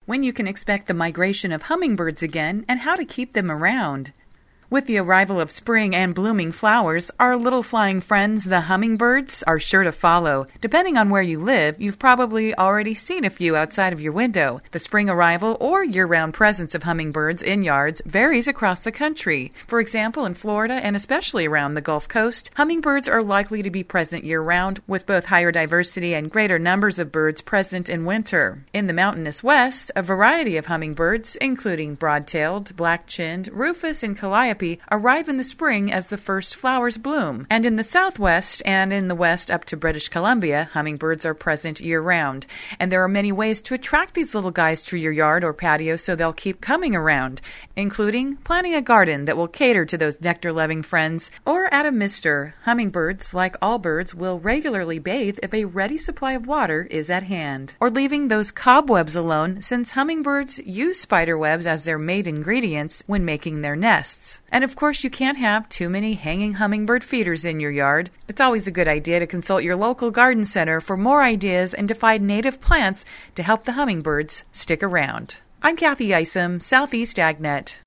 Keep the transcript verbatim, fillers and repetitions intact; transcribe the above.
when you can expect the migration of hummingbirds again, and how to keep them around. With the arrival of spring and blooming flowers, our little flying friends, the hummingbirds, are sure to follow. Depending on where you live, you've probably already seen a few outside of your window. The spring arrival or year-round presence of hummingbirds in yards varies across the country. For example, in Florida and especially around the Gulf Coast, hummingbirds are likely to be present year-round, with both higher diversity and greater numbers of birds present in winter. In the mountainous West, a variety of hummingbirds, including broad-tailed, black-chinned, rufous, and calliope, arrive in the spring as the first flowers bloom. And in the Southwest and in the West up to British Columbia, hummingbirds are present year-round. And there are many ways to attract these little guys to your yard or patio so they'll keep coming around, including planting a garden that will cater to those nectar-loving friends, or add a mister. Hummingbirds, like all birds, will regularly bathe if a ready supply of water is at hand. Or leaving those cobwebs alone, since hummingbirds use spider webs as their mate ingredients when making their nests. And of course, you can't have too many hanging hummingbird feeders in your yard. It's always a good idea to consult your local garden center for more ideas and to find native plants to help the hummingbirds stick around. I'm Kathy Isom, Southeast AgNet.